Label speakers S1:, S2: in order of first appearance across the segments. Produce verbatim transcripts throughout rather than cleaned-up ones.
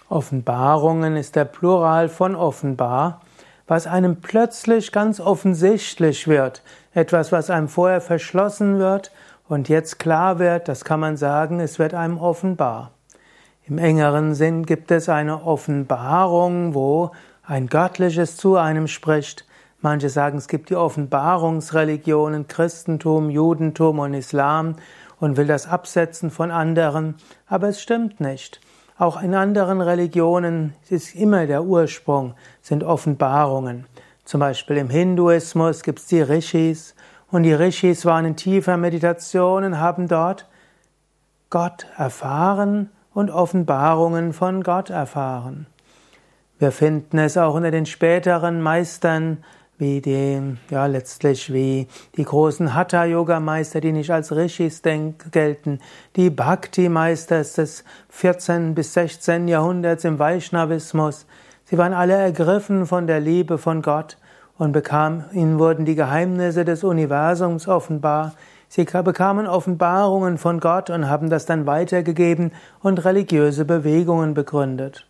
S1: Offenbarungen ist der Plural von offenbar, was einem plötzlich ganz offensichtlich wird. Etwas, was einem vorher verschlossen wird und jetzt klar wird, das kann man sagen, es wird einem offenbar. Im engeren Sinn gibt es eine Offenbarung, wo ein Göttliches zu einem spricht. Manche sagen, es gibt die Offenbarungsreligionen, Christentum, Judentum und Islam und will das absetzen von anderen, aber es stimmt nicht. Auch in anderen Religionen ist immer der Ursprung, sind Offenbarungen. Zum Beispiel im Hinduismus gibt es die Rishis und die Rishis waren in tiefer Meditation und haben dort Gott erfahren und Offenbarungen von Gott erfahren. Wir finden es auch unter den späteren Meistern, wie die, ja, letztlich wie die großen Hatha-Yoga-Meister, die nicht als Rishis gelten, die Bhakti-Meister des vierzehnten bis sechzehnten Jahrhunderts im Vaishnavismus. Sie waren alle ergriffen von der Liebe von Gott und bekamen, ihnen wurden die Geheimnisse des Universums offenbar. Sie bekamen Offenbarungen von Gott und haben das dann weitergegeben und religiöse Bewegungen begründet.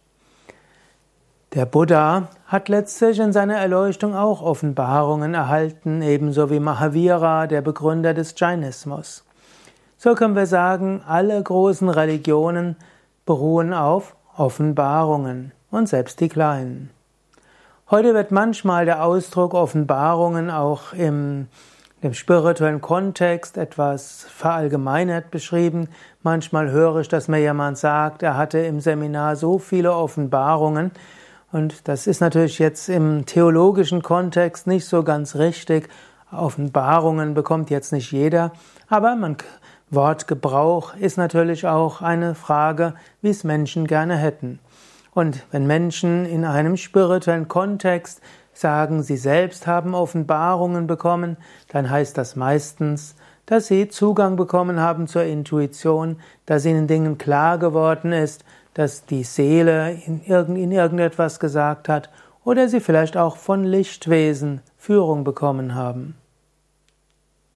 S1: Der Buddha hat letztlich in seiner Erleuchtung auch Offenbarungen erhalten, ebenso wie Mahavira, der Begründer des Jainismus. So können wir sagen, alle großen Religionen beruhen auf Offenbarungen und selbst die kleinen. Heute wird manchmal der Ausdruck Offenbarungen auch im, im spirituellen Kontext etwas verallgemeinert beschrieben. Manchmal höre ich, dass mir jemand sagt, er hatte im Seminar so viele Offenbarungen. Und das ist natürlich jetzt im theologischen Kontext nicht so ganz richtig. Offenbarungen bekommt jetzt nicht jeder, aber man, Wortgebrauch ist natürlich auch eine Frage, wie es Menschen gerne hätten. Und wenn Menschen in einem spirituellen Kontext sagen, sie selbst haben Offenbarungen bekommen, dann heißt das meistens, dass sie Zugang bekommen haben zur Intuition, dass ihnen Dingen klar geworden ist, dass die Seele in, irgend, in irgendetwas gesagt hat oder sie vielleicht auch von Lichtwesen Führung bekommen haben.